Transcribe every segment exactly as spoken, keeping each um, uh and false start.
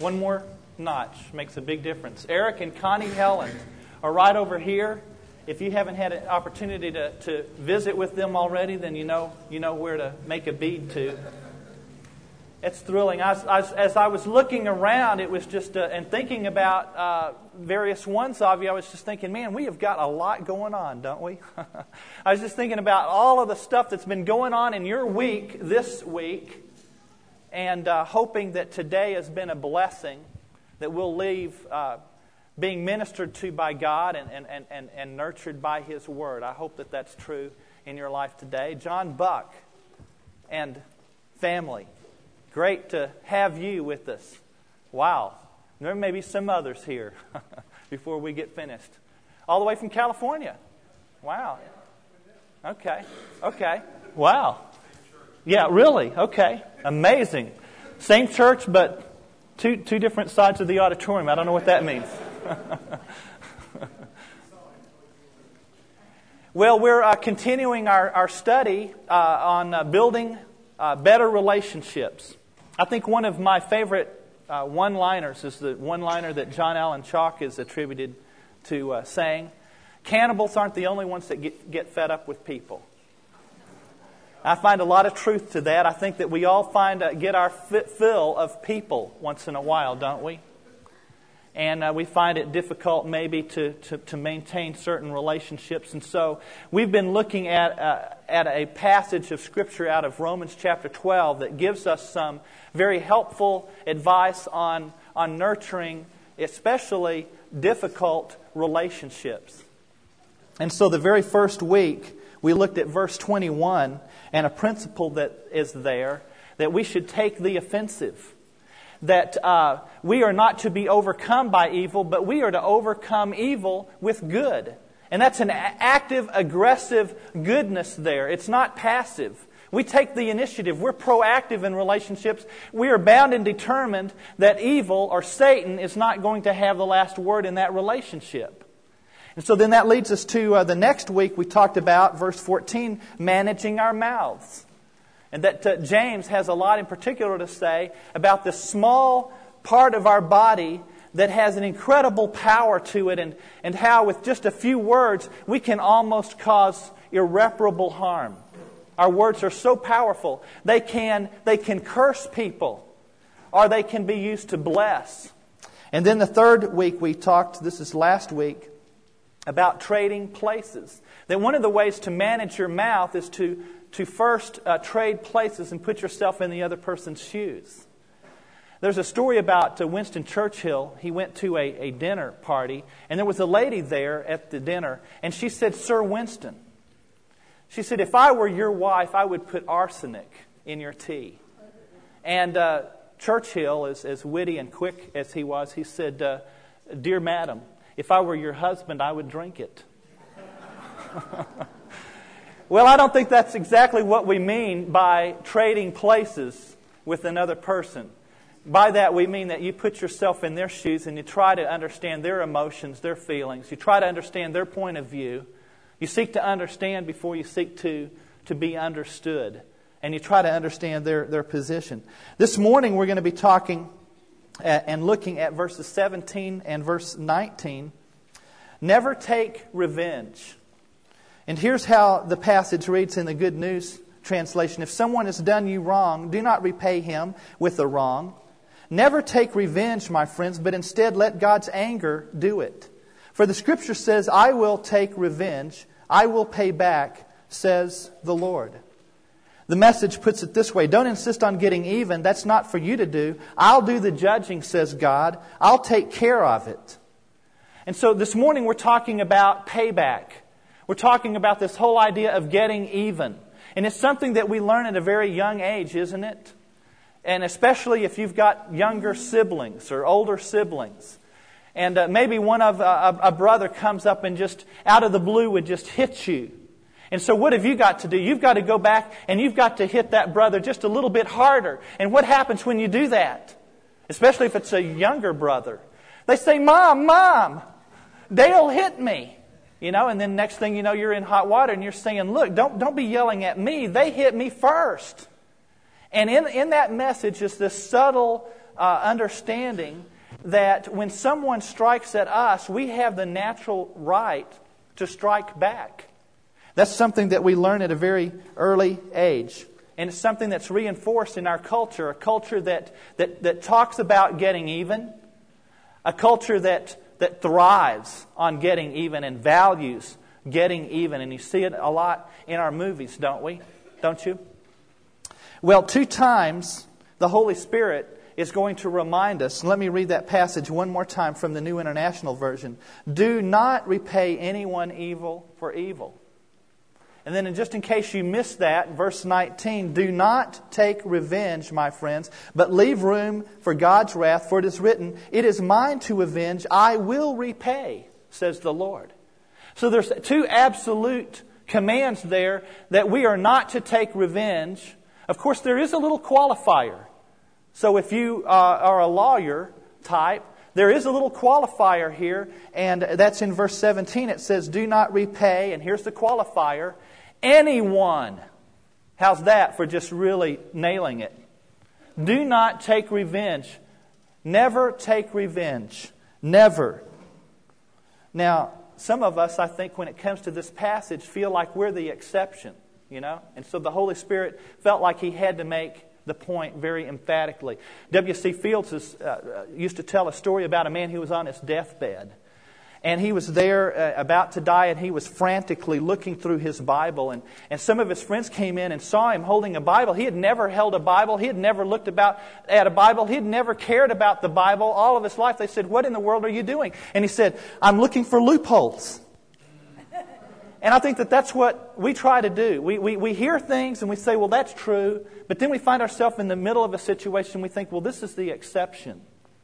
One more notch makes a big difference. Eric and Connie Helen are right over here. If you haven't had an opportunity to, to visit with them already, then you know you know where to make a bead to. It's thrilling. I was, I was, as I was looking around, it was just, uh, and thinking about uh, various ones of you, I was just thinking, man, we have got a lot going on, don't we? I was just thinking about all of the stuff that's been going on in your week this week, and uh, hoping that today has been a blessing, that we'll leave uh, being ministered to by God and, and, and, and, and nurtured by His Word. I hope that that's true in your life today. John Buck and family, great to have you with us. Wow. There may be some others here before we get finished. All the way from California. Wow. Okay. Okay. Wow. Yeah, really? Okay. Amazing. Same church, but two two different sides of the auditorium. I don't know what that means. Well, we're uh, continuing our, our study uh, on uh, building uh, better relationships. I think one of my favorite uh, one-liners is the one-liner that John Allen Chalk is attributed to uh, saying, "Cannibals aren't the only ones that get, get fed up with people." I find a lot of truth to that. I think that we all find uh, get our fill of people once in a while, don't we? And uh, we find it difficult maybe to, to, to maintain certain relationships. And so we've been looking at uh, at a passage of Scripture out of Romans chapter twelve that gives us some very helpful advice on, on nurturing especially difficult relationships. And so the very first week we looked at verse twenty-one and a principle that is there, that we should take the offensive. That uh, we are not to be overcome by evil, but we are to overcome evil with good. And that's an active, aggressive goodness there. It's not passive. We take the initiative. We're proactive in relationships. We are bound and determined that evil or Satan is not going to have the last word in that relationship. And so then that leads us to uh, the next week we talked about, verse fourteen, managing our mouths. And that uh, James has a lot in particular to say about this small part of our body that has an incredible power to it, and, and how with just a few words we can almost cause irreparable harm. Our words are so powerful. They can, they can curse people, or they can be used to bless. And then the third week we talked, this is last week, about trading places. That one of the ways to manage your mouth is to to first uh, trade places and put yourself in the other person's shoes. There's a story about uh, Winston Churchill. He went to a, a dinner party, and there was a lady there at the dinner, and she said, "Sir Winston," she said, "if I were your wife, I would put arsenic in your tea." And uh, Churchill, as, as witty and quick as he was, he said, uh, "Dear madam, if I were your husband, I would drink it." Well, I don't think that's exactly what we mean by trading places with another person. By that we mean that you put yourself in their shoes and you try to understand their emotions, their feelings. You try to understand their point of view. You seek to understand before you seek to, to be understood. And you try to understand their, their position. This morning we're going to be talking at, and looking at verses seventeen and verse nineteen. Never take revenge. And here's how the passage reads in the Good News translation. If someone has done you wrong, do not repay him with a wrong. Never take revenge, my friends, but instead let God's anger do it. For the Scripture says, "I will take revenge, I will pay back, says the Lord." The Message puts it this way: don't insist on getting even. That's not for you to do. I'll do the judging, says God. I'll take care of it. And so this morning we're talking about payback. We're talking about this whole idea of getting even. And it's something that we learn at a very young age, isn't it? And especially if you've got younger siblings or older siblings. And uh, maybe one of uh, a brother comes up and just out of the blue would just hit you. And so what have you got to do? You've got to go back and you've got to hit that brother just a little bit harder. And what happens when you do that? Especially if it's a younger brother. They say, "Mom, Mom, Dale hit me." You know, and then next thing you know, you're in hot water and you're saying, "Look, don't don't be yelling at me. They hit me first." And in, in that message is this subtle uh, understanding that when someone strikes at us, we have the natural right to strike back. That's something that we learn at a very early age. And it's something that's reinforced in our culture, a culture that, that, that talks about getting even, a culture that, that thrives on getting even and values getting even. And you see it a lot in our movies, don't we? Don't you? Well, two times the Holy Spirit is going to remind us. Let me read that passage one more time from the New International Version. Do not repay anyone evil for evil. And then just in case you missed that, verse nineteen, do not take revenge, my friends, but leave room for God's wrath, for it is written, it is mine to avenge, I will repay, says the Lord. So there's two absolute commands there that we are not to take revenge. Of course, there is a little qualifier. So if you uh, are a lawyer type, there is a little qualifier here, and that's in verse seventeen. It says, do not repay, and here's the qualifier, anyone. How's that for just really nailing it? Do not take revenge. Never take revenge. Never. Now, some of us, I think, when it comes to this passage, feel like we're the exception, you know? And so the Holy Spirit felt like He had to make the point very emphatically. W C Fields is, uh, used to tell a story about a man who was on his deathbed. And he was there uh, about to die, and he was frantically looking through his Bible. And, and some of his friends came in and saw him holding a Bible. He had never held a Bible. He had never looked about at a Bible. He had never cared about the Bible all of his life. They said, what in the world are you doing? And he said, I'm looking for loopholes. And I think that that's what we try to do. We, we, we hear things and we say, well, that's true. But then we find ourselves in the middle of a situation. We think, well, this is the exception.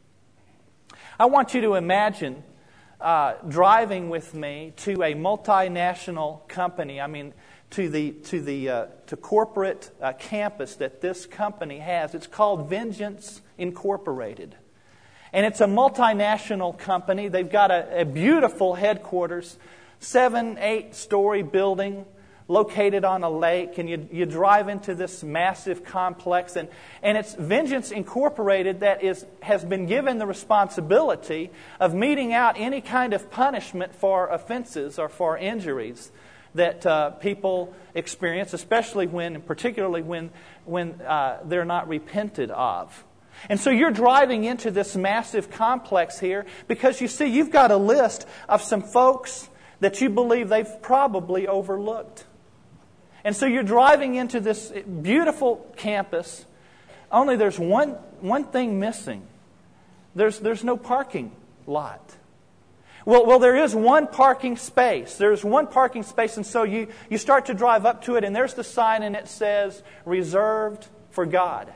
I want you to imagine uh, driving with me to a multinational company. I mean, to the to the uh, to corporate uh, campus that this company has. It's called Vengeance Incorporated. And it's a multinational company. They've got a, a beautiful headquarters. Seven, eight-story building located on a lake, and you, you drive into this massive complex, and, and it's Vengeance Incorporated that is has been given the responsibility of meting out any kind of punishment for offenses or for injuries that uh, people experience, especially when, particularly when, when uh, they're not repented of. And so you're driving into this massive complex here because you see you've got a list of some folks that you believe they've probably overlooked. And so you're driving into this beautiful campus, only there's one one thing missing. There's there's no parking lot. Well, well, there is one parking space. There's one parking space, and so you, you start to drive up to it, and there's the sign, and it says, reserved for God.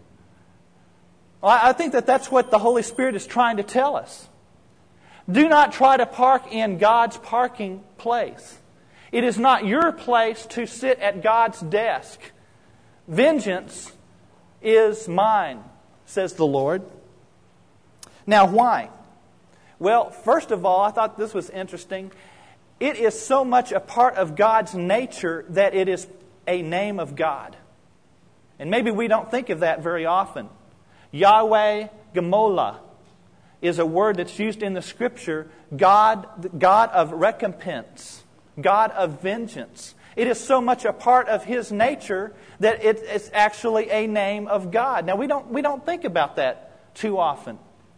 Well, I think that that's what the Holy Spirit is trying to tell us. Do not try to park in God's parking place. It is not your place to sit at God's desk. Vengeance is mine, says the Lord. Now, why? Well, first of all, I thought this was interesting. It is so much a part of God's nature that it is a name of God. And maybe we don't think of that very often. Yahweh Gemola is a word that's used in the Scripture, God, God of recompense, God of vengeance. It is so much a part of His nature that it, it's actually a name of God. Now, we don't we don't think about that too often.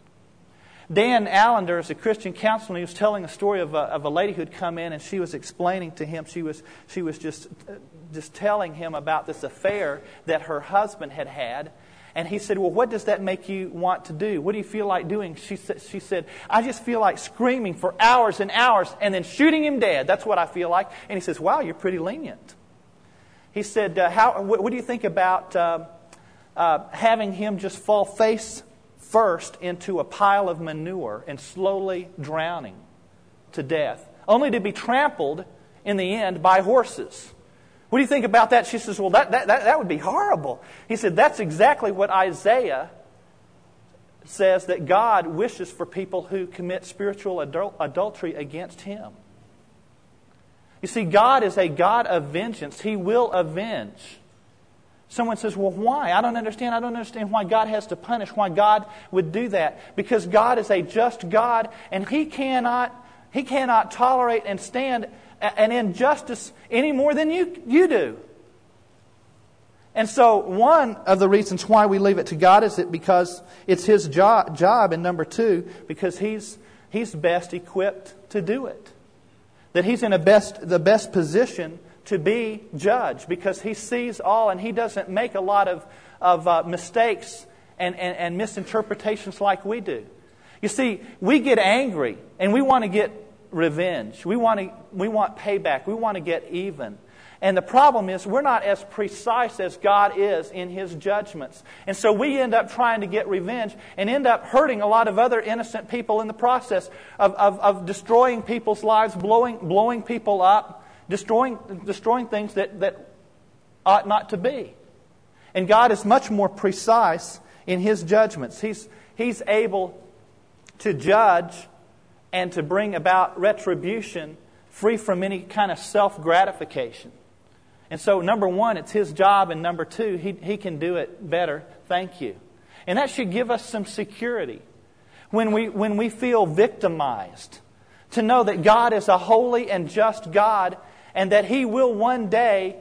Dan Allender is a Christian counselor. He was telling a story of a, of a lady who'd come in, and she was explaining to him, she was she was just just telling him about this affair that her husband had had. And he said, well, what does that make you want to do? What do you feel like doing? She said, she said, I just feel like screaming for hours and hours and then shooting him dead. That's what I feel like. And he says, wow, you're pretty lenient. He said, uh, how? What, what do you think about uh, uh, having him just fall face first into a pile of manure and slowly drowning to death, only to be trampled in the end by horses? What do you think about that? She says, well, that, that, that, that would be horrible. He said, that's exactly what Isaiah says that God wishes for people who commit spiritual adul- adultery against Him. You see, God is a God of vengeance. He will avenge. Someone says, well, why? I don't understand. I don't understand why God has to punish, why God would do that. Because God is a just God, and He cannot, He cannot tolerate and stand an injustice any more than you, you do. And so one of the reasons why we leave it to God is that because it's His jo- job, and number two, because He's He's best equipped to do it. That He's in a best the best position to be judge, because He sees all and He doesn't make a lot of, of uh, mistakes and, and, and misinterpretations like we do. You see, we get angry and we want to get revenge. We want to, we want payback. We want to get even. And the problem is we're not as precise as God is in His judgments. And so we end up trying to get revenge and end up hurting a lot of other innocent people in the process of, of, of destroying people's lives, blowing, blowing people up, Destroying, destroying things that, that ought not to be. And God is much more precise in His judgments. He's, he's able to judge and to bring about retribution free from any kind of self-gratification. And so, number one, it's His job. And number two, He, he can do it better. Thank you. And that should give us some security. When we, when we feel victimized, to know that God is a holy and just God, and that He will one day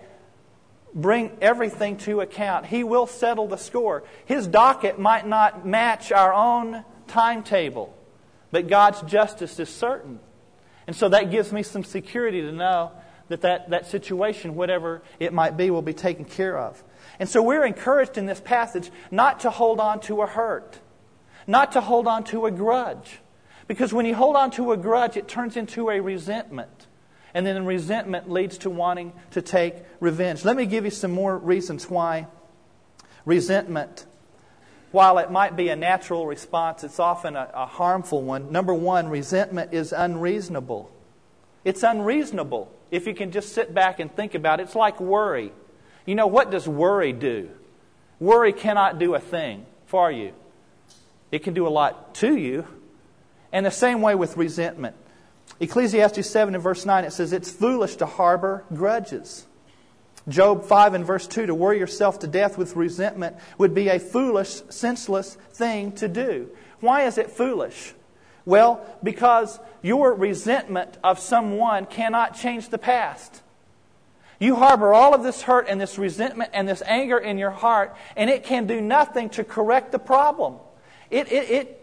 bring everything to account. He will settle the score. His docket might not match our own timetable, but God's justice is certain. And so that gives me some security to know that that, that situation, whatever it might be, will be taken care of. And so we're encouraged in this passage not to hold on to a hurt, not to hold on to a grudge. Because when you hold on to a grudge, it turns into a resentment. And then resentment leads to wanting to take revenge. Let me give you some more reasons why resentment, while it might be a natural response, it's often a, a harmful one. Number one, resentment is unreasonable. It's unreasonable if you can just sit back and think about it. It's like worry. You know, what does worry do? Worry cannot do a thing for you. It can do a lot to you. And the same way with resentment. Ecclesiastes seven and verse nine, it says, it's foolish to harbor grudges. Job five and verse two, to worry yourself to death with resentment would be a foolish, senseless thing to do. Why is it foolish? Well, because your resentment of someone cannot change the past. You harbor all of this hurt and this resentment and this anger in your heart, and it can do nothing to correct the problem. It, it, it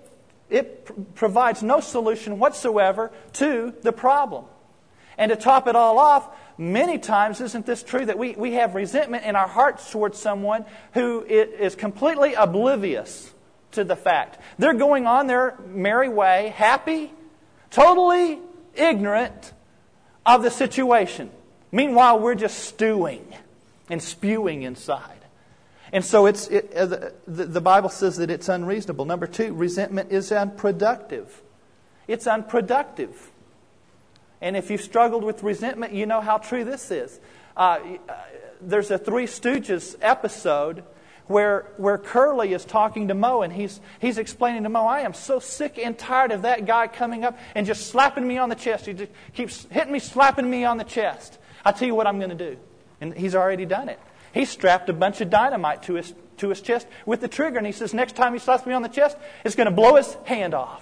It provides no solution whatsoever to the problem. And to top it all off, many times, isn't this true, that we, we have resentment in our hearts towards someone who is completely oblivious to the fact. They're going on their merry way, happy, totally ignorant of the situation. Meanwhile, we're just stewing and spewing inside. And so it's it, uh, the, the Bible says that it's unreasonable. Number two, resentment is unproductive. It's unproductive. And if you've struggled with resentment, you know how true this is. Uh, there's a Three Stooges episode where where Curly is talking to Moe, and he's he's explaining to Moe, I am so sick and tired of that guy coming up and just slapping me on the chest. He just keeps hitting me, slapping me on the chest. I'll tell you what I'm going to do. And he's already done it. He strapped a bunch of dynamite to his to his chest with the trigger, and he says, next time he slaps me on the chest, it's going to blow his hand off.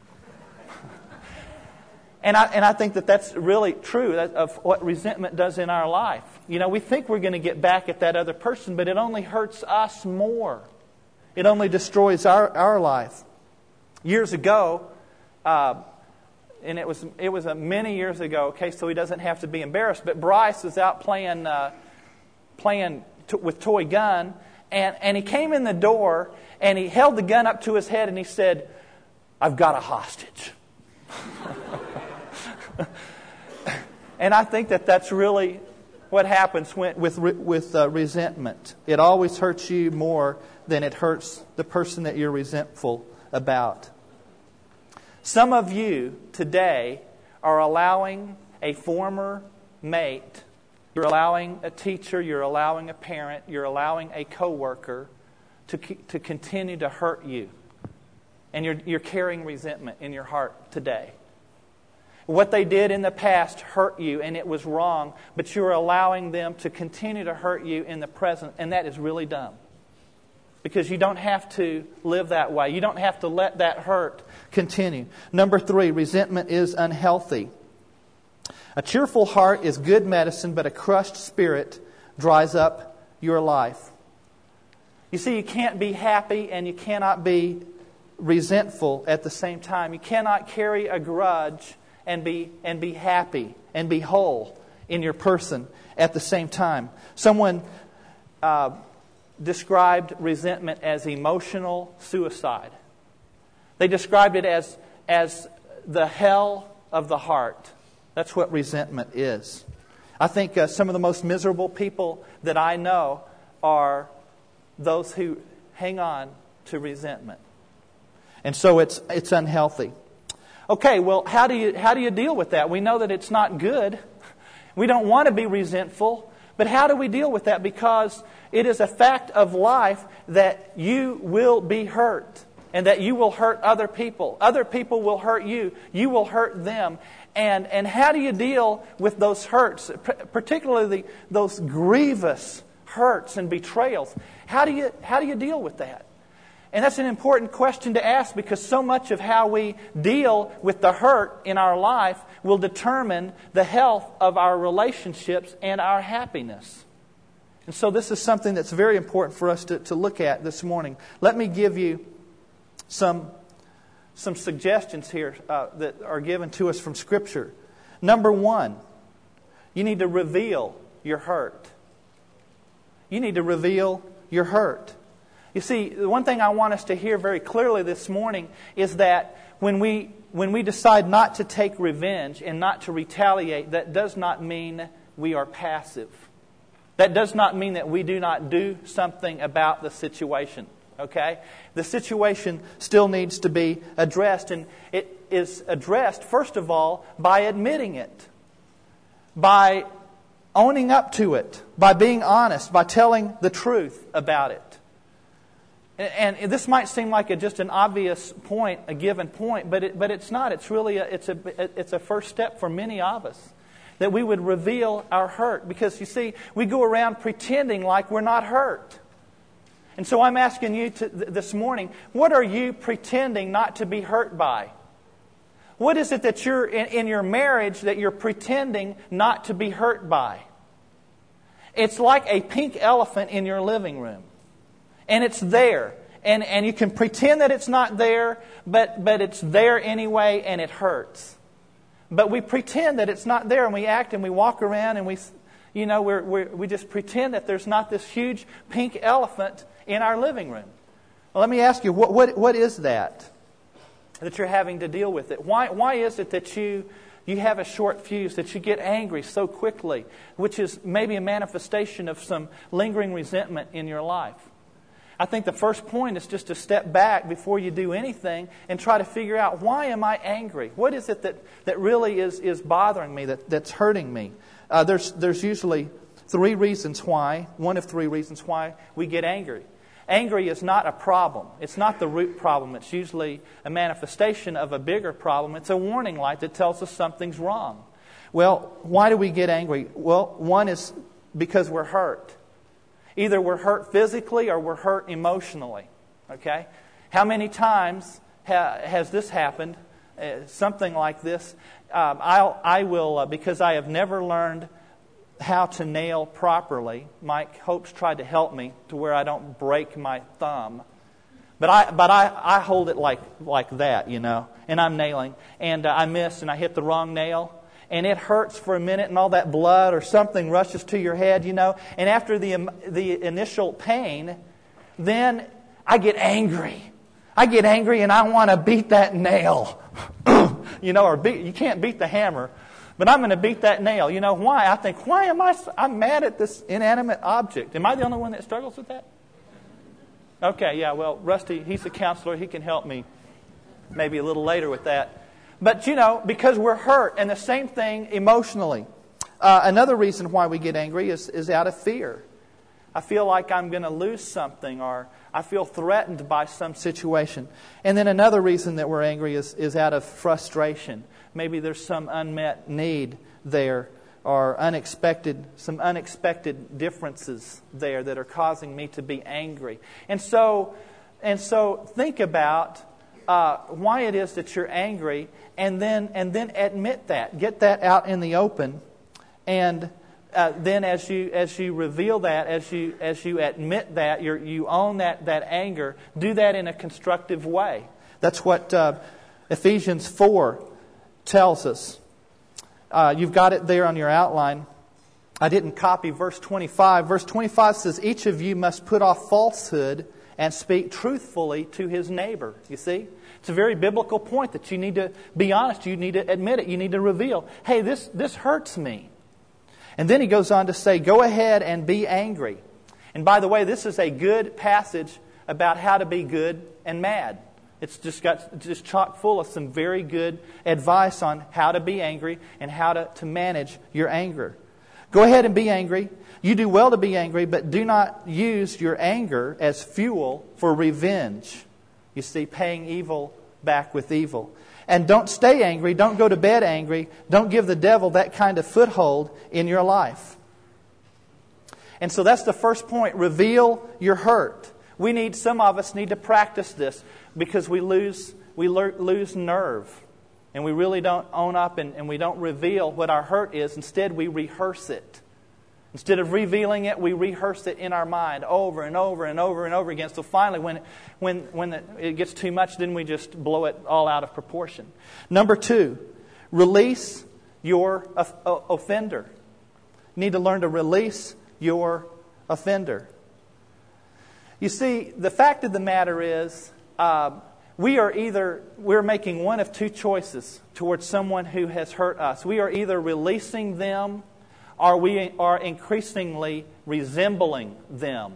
and I and I think that that's really true of what resentment does in our life. You know, we think we're going to get back at that other person, but it only hurts us more. It only destroys our, our life. Years ago, uh, and it was it was a many years ago. Okay, so he doesn't have to be embarrassed. But Bryce was out playing. Uh, playing t- with toy gun, and, and he came in the door, and he held the gun up to his head, and he said, I've got a hostage. And I think that that's really what happens when, with, with uh, resentment. It always hurts you more than it hurts the person that you're resentful about. Some of you today are allowing a former mate, you're allowing a teacher, you're allowing a parent, you're allowing a coworker to to continue to hurt you. And you're you're carrying resentment in your heart today. What they did in the past hurt you, and it was wrong, but you're allowing them to continue to hurt you in the present, and that is really dumb. Because you don't have to live that way. You don't have to let that hurt continue. Number three, resentment is unhealthy. A cheerful heart is good medicine, but a crushed spirit dries up your life. You see, you can't be happy and you cannot be resentful at the same time. You cannot carry a grudge and be and be happy and be whole in your person at the same time. Someone uh, described resentment as emotional suicide. They described it as as the hell of the heart. That's what resentment is. I think uh, some of the most miserable people that I know are those who hang on to resentment. And so it's it's unhealthy. Okay, well, how do you how do you deal with that? We know that it's not good. We don't want to be resentful, but how do we deal with that? Because it is a fact of life that you will be hurt and that you will hurt other people. Other people will hurt you. You will hurt them. And and how do you deal with those hurts, particularly those grievous hurts and betrayals? How do you how do you deal with that? And that's an important question to ask, because so much of how we deal with the hurt in our life will determine the health of our relationships and our happiness. And so this is something that's very important for us to, to look at this morning. Let me give you some, some suggestions here uh, that are given to us from Scripture. Number one, you need to reveal your hurt. You need to reveal your hurt. You see, the one thing I want us to hear very clearly this morning is that when we when we decide not to take revenge and not to retaliate, that does not mean we are passive. That does not mean that we do not do something about the situation. Okay? The situation still needs to be addressed, and it is addressed, first of all, by admitting it, by owning up to it, by being honest, by telling the truth about it. And this might seem like a, just an obvious point, a given point, but it, but it's not. It's really a, it's a it's a first step for many of us, that we would reveal our hurt. Because you see, we go around pretending like we're not hurt. And so I'm asking you to, this morning, what are you pretending not to be hurt by? What is it that you're in, in your marriage that you're pretending not to be hurt by? It's like a pink elephant in your living room. And it's there. And, and you can pretend that it's not there, but, but it's there anyway, and it hurts. But we pretend that it's not there, and we act and we walk around and we, you know, we're, we're, we just pretend that there's not this huge pink elephant in our living room. Well, let me ask you, what, what, what is that that you're having to deal with it? Why, why is it that you, you have a short fuse, that you get angry so quickly, which is maybe a manifestation of some lingering resentment in your life? I think the first point is just to step back before you do anything and try to figure out, why am I angry? What is it that, that really is, is bothering me, that, that's hurting me? Uh, there's, there's usually three reasons why, one of three reasons why we get angry. Angry is not a problem. It's not the root problem. It's usually a manifestation of a bigger problem. It's a warning light that tells us something's wrong. Well, why do we get angry? Well, one is because we're hurt. Either we're hurt physically or we're hurt emotionally. Okay? How many times ha- has this happened? Uh, something like this. Um, I'll, I will, uh, because I have never learned how to nail properly. Mike Hopes tried to help me to where I don't break my thumb. But I but I, I hold it like like that, you know, and I'm nailing. And uh, I miss and I hit the wrong nail. And it hurts for a minute, and all that blood or something rushes to your head, you know. And after the the initial pain, then I get angry. I get angry, and I want to beat that nail, you know. Or beat, you can't beat the hammer, but I'm going to beat that nail. You know why? I think, why am I? I'm mad at this inanimate object. Am I the only one that struggles with that? Okay, yeah. Well, Rusty, he's a counselor. He can help me maybe a little later with that. But, you know, because we're hurt, and the same thing emotionally. Uh, another reason why we get angry is, is out of fear. I feel like I'm going to lose something, or I feel threatened by some situation. And then another reason that we're angry is, is out of frustration. Maybe there's some unmet need there, or unexpected, some unexpected differences there that are causing me to be angry. And so, and so think about uh, why it is that you're angry, and then and then admit that, get that out in the open, and uh, then as you as you reveal that, as you as you admit that, you you own that that anger. Do that in a constructive way. That's what uh, Ephesians four tells us. Uh, you've got it there on your outline. I didn't copy verse twenty-five. Verse twenty-five says, "Each of you must put off falsehood and speak truthfully to his neighbor." You see? It's a very biblical point that you need to be honest. You need to admit it. You need to reveal, hey, this, this hurts me. And then he goes on to say, go ahead and be angry. And by the way, this is a good passage about how to be good and mad. It's just got just chock full of some very good advice on how to be angry and how to, to manage your anger. Go ahead and be angry. You do well to be angry, but do not use your anger as fuel for revenge. You see, paying evil back with evil. And don't stay angry. Don't go to bed angry. Don't give the devil that kind of foothold in your life. And so that's the first point. Reveal your hurt. We need, some of us need to practice this because we lose we lose nerve. And we really don't own up and, and we don't reveal what our hurt is. Instead, we rehearse it. Instead of revealing it, we rehearse it in our mind over and over and over and over again. So finally, when when when it gets too much, then we just blow it all out of proportion. Number two, release your offender. You need to learn to release your offender. You see, the fact of the matter is, uh, we are either, we're making one of two choices towards someone who has hurt us. We are either releasing them, or we are increasingly resembling them.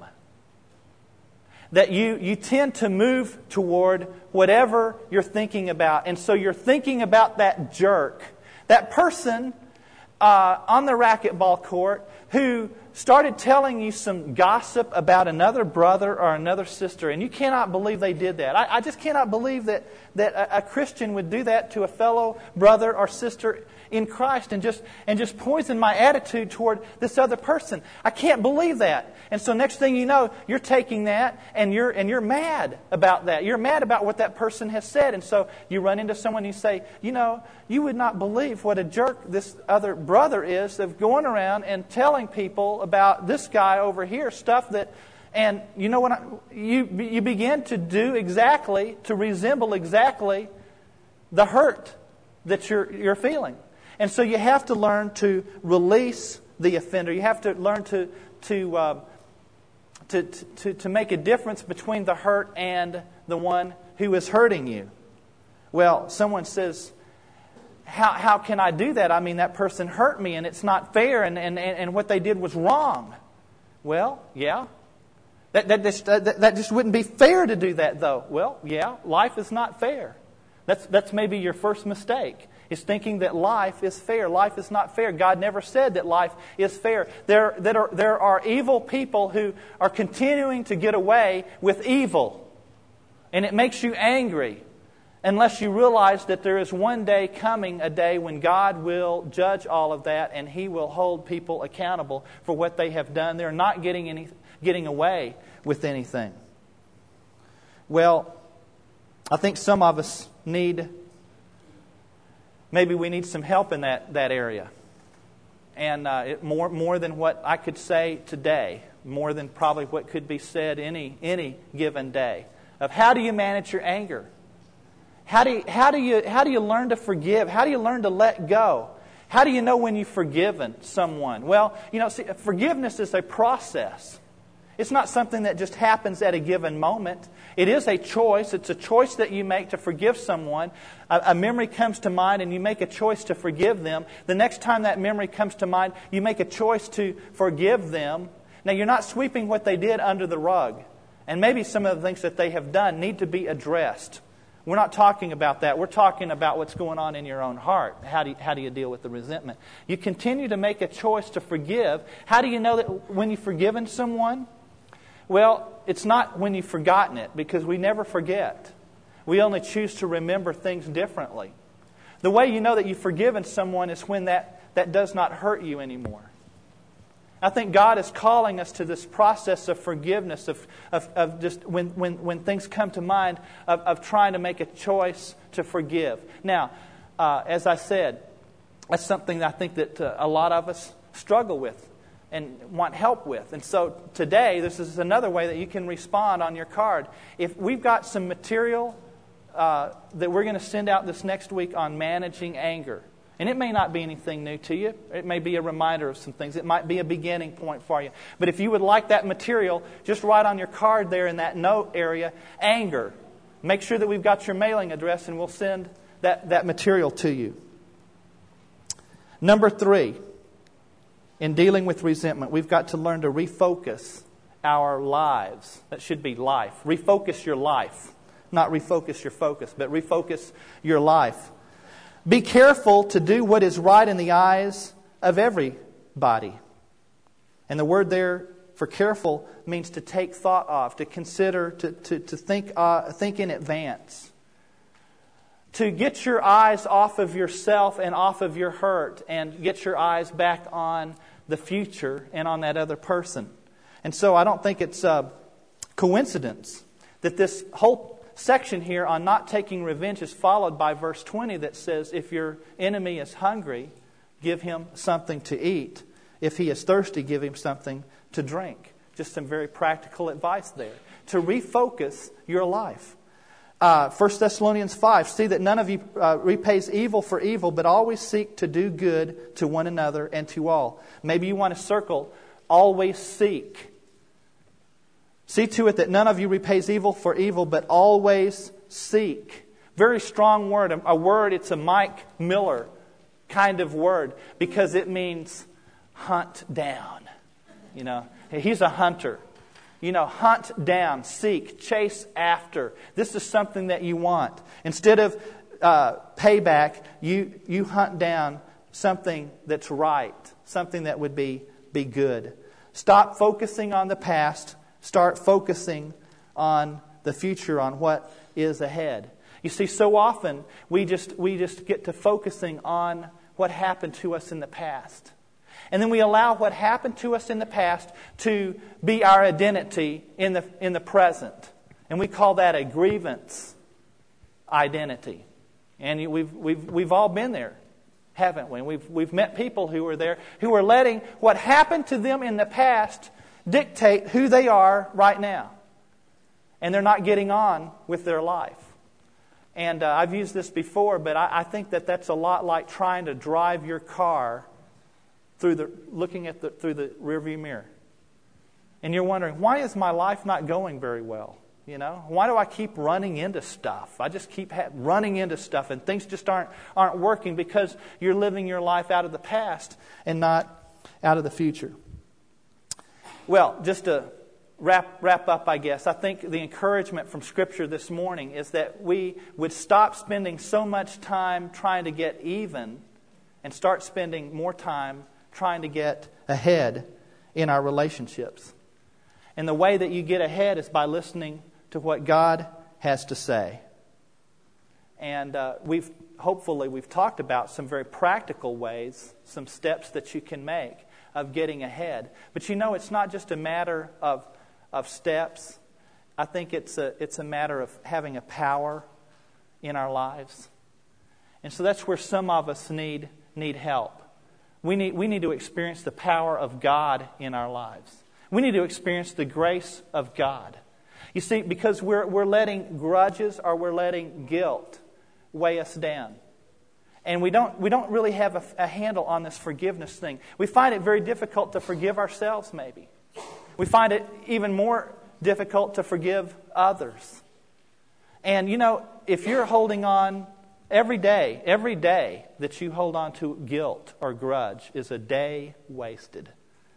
That you, you tend to move toward whatever you're thinking about. And so you're thinking about that jerk, that person uh, on the racquetball court who started telling you some gossip about another brother or another sister, and you cannot believe they did that. I, I just cannot believe that, that a, a Christian would do that to a fellow brother or sister in Christ and just and just poison my attitude toward this other person. I can't believe that. And so next thing you know, you're taking that and you're and you're mad about that. You're mad about what that person has said. And so you run into someone and you say, you know, you would not believe what a jerk this other brother is of going around and telling people about this guy over here stuff that, and you know what, I, you you begin to do exactly, to resemble exactly the hurt that you're you're feeling. And so you have to learn to release the offender. You have to learn to to, uh, to to to make a difference between the hurt and the one who is hurting you. Well, someone says, how how can I do that? I mean, that person hurt me and it's not fair, and, and, and what they did was wrong. Well, yeah. That, that, just, that, that just wouldn't be fair to do that, though. Well, yeah, life is not fair. That's that's maybe your first mistake. Is thinking that life is fair. Life is not fair. God never said that life is fair. There, that are, there are evil people who are continuing to get away with evil. And it makes you angry unless you realize that there is one day coming, a day when God will judge all of that and He will hold people accountable for what they have done. They're not getting any, getting away with anything. Well, I think some of us need... Maybe we need some help in that, that area. And uh, it, more more than what I could say today, more than probably what could be said any any given day. Of how do you manage your anger? How do you, how do you how do you learn to forgive? How do you learn to let go? How do you know when you've forgiven someone? Well, you know, see, forgiveness is a process. It's not something that just happens at a given moment. It is a choice. It's a choice that you make to forgive someone. A, a memory comes to mind and you make a choice to forgive them. The next time that memory comes to mind, you make a choice to forgive them. Now, you're not sweeping what they did under the rug. And maybe some of the things that they have done need to be addressed. We're not talking about that. We're talking about what's going on in your own heart. How do you, how do you deal with the resentment? You continue to make a choice to forgive. How do you know that when you've forgiven someone? Well, it's not when you've forgotten it, because we never forget. We only choose to remember things differently. The way you know that you've forgiven someone is when that, that does not hurt you anymore. I think God is calling us to this process of forgiveness, of, of, of just when, when, when things come to mind, of, of trying to make a choice to forgive. Now, uh, as I said, that's something that I think that uh, a lot of us struggle with and want help with. And so today, this is another way that you can respond on your card. If we've got some material uh, that we're going to send out this next week on managing anger. And it may not be anything new to you. It may be a reminder of some things. It might be a beginning point for you. But if you would like that material, just write on your card there in that note area, anger. Make sure that we've got your mailing address and we'll send that, that material to you. Number three, in dealing with resentment, we've got to learn to refocus our lives. That should be life. Refocus your life. Not refocus your focus, but refocus your life. Be careful to do what is right in the eyes of everybody. And the word there for careful means to take thought of, to consider, to, to, to think, uh, think in advance. To get your eyes off of yourself and off of your hurt and get your eyes back on the future and on that other person. And so I don't think it's a coincidence that this whole section here on not taking revenge is followed by verse twenty that says, if your enemy is hungry, give him something to eat. If he is thirsty, give him something to drink. Just some very practical advice there. To refocus your life. Uh, First Thessalonians five, see that none of you uh, repays evil for evil, but always seek to do good to one another and to all. Maybe you want to circle, always seek. See to it that none of you repays evil for evil, but always seek. Very strong word. A word, it's a Mike Miller kind of word, because it means hunt down. You know, he's a hunter. You know, hunt down, seek, chase after. This is something that you want. Instead of uh, payback, you, you hunt down something that's right, something that would be, be good. Stop focusing on the past. Start focusing on the future, on what is ahead. You see, so often we just we just get to focusing on what happened to us in the past. And then we allow what happened to us in the past to be our identity in the in the present. And we call that a grievance identity. And we've we've we've all been there, haven't we? We've we've met people who were there who are letting what happened to them in the past dictate who they are right now. And they're not getting on with their life. And uh, I've used this before, but I, I think that that's a lot like trying to drive your car through the looking at the through the rearview mirror. And you're wondering, why is my life not going very well? You know, why do I keep running into stuff? I just keep ha- running into stuff, and things just aren't aren't working because you're living your life out of the past and not out of the future. Well, just to wrap wrap up, I guess, I think the encouragement from Scripture this morning is that we would stop spending so much time trying to get even and start spending more time trying to get ahead in our relationships. And the way that you get ahead is by listening to what God has to say. And uh, we've hopefully we've talked about some very practical ways, some steps that you can make of getting ahead. But you know, it's not just a matter of of steps. I think it's a it's a matter of having a power in our lives. And so that's where some of us need need help. We need we need to experience the power of God in our lives. We need to experience the grace of God. You see, because we're we're letting grudges or we're letting guilt weigh us down. And we don't we don't really have a, a handle on this forgiveness thing. We find it very difficult to forgive ourselves, maybe. We find it even more difficult to forgive others. And, you know, if you're holding on every day, every day that you hold on to guilt or grudge is a day wasted.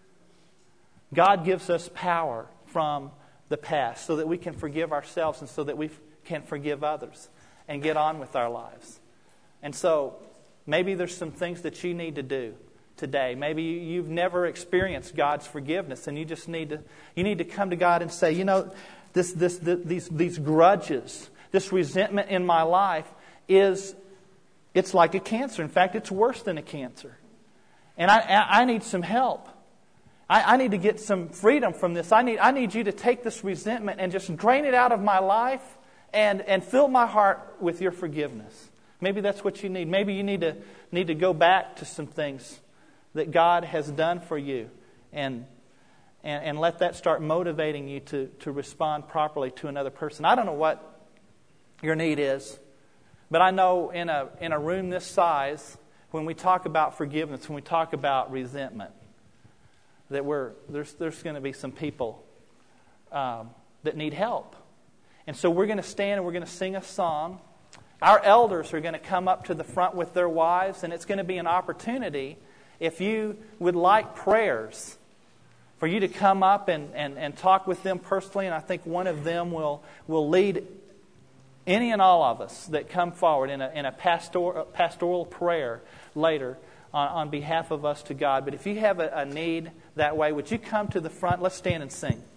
God gives us power from the past so that we can forgive ourselves and so that we can forgive others. and get on with our lives. And so maybe there's some things that you need to do today. Maybe you've never experienced God's forgiveness, and you just need to you need to come to God and say, you know, this this, this these these grudges, this resentment in my life is it's like a cancer. In fact, it's worse than a cancer, and I I need some help. I, I need to get some freedom from this. I need I need you to take this resentment and just drain it out of my life, and and fill my heart with your forgiveness. Maybe that's what you need. Maybe you need to need to go back to some things that God has done for you, and and, and let that start motivating you to, to respond properly to another person. I don't know what your need is, but I know in a in a room this size, when we talk about forgiveness, when we talk about resentment, that we're there's there's going to be some people um, that need help, and so we're going to stand and we're going to sing a song. Our elders are going to come up to the front with their wives, and it's going to be an opportunity, if you would like prayers, for you to come up and, and, and talk with them personally. And I think one of them will, will lead any and all of us that come forward in a, in a pastoral, pastoral prayer later on, on behalf of us to God. But if you have a, a need that way, would you come to the front? Let's stand and sing.